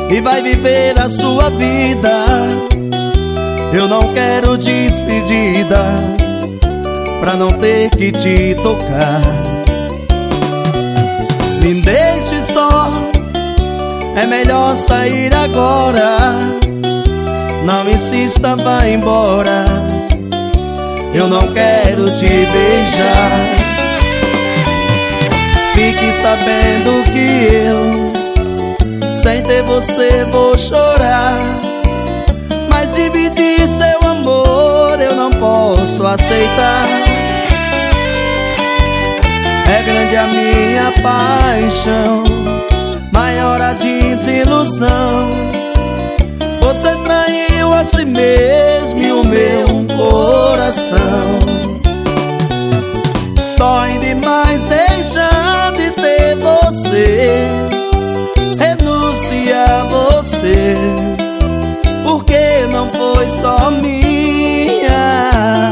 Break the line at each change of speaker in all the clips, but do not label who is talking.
e vai viver a sua vida. Eu não quero despedida pra não ter que te tocar. Me deixe só, é melhor sair agora. Não insista, vai embora. Eu não quero te beijar. Fique sabendo que eu, sem ter você, vou chorar. Mas dividir seu amor eu não posso aceitar. É grande a minha paixão, maior a desilusão. Você traiu a si mesmo e o meu coração. Dói demais deixar de ter você, renunciar a você, porque não foi só minha.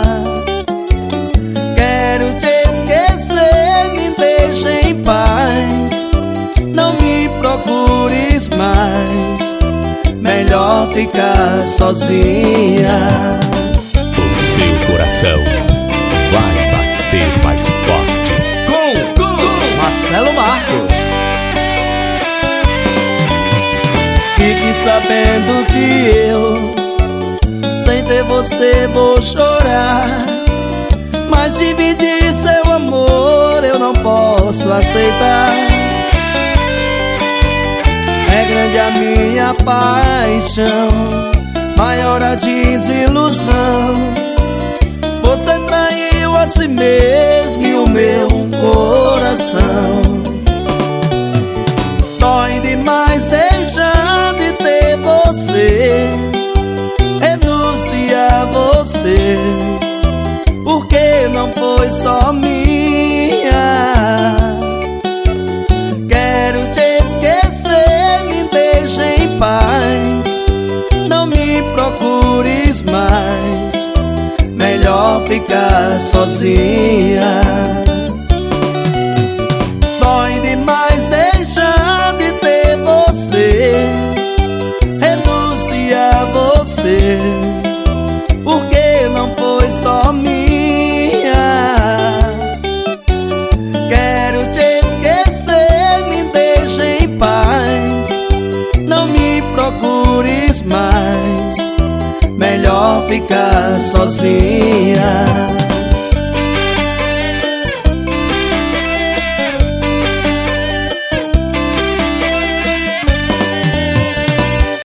Quero te esquecer, me deixe em paz. Não me procures mais, melhor ficar sozinha.
O seu coração vai bater mais forte
com Marcelo Marcos. Fique sabendo que eu, sem ter você, vou chorar. Mas dividir seu amor eu não posso aceitar. É grande a minha paixão, maior a desilusão. Você traiu a si mesmo e o meu coração. Dói demais deixar de ter você, renunciar a você, porque não foi só minha. Quero te esquecer, me deixe em paz. Não me procures mais, melhor ficar sozinha. Dói demais deixar de ter você, renunciar a você, porque não foi só minha. Quero te esquecer, me deixe em paz. Não me procures mais, melhor ficar sozinha.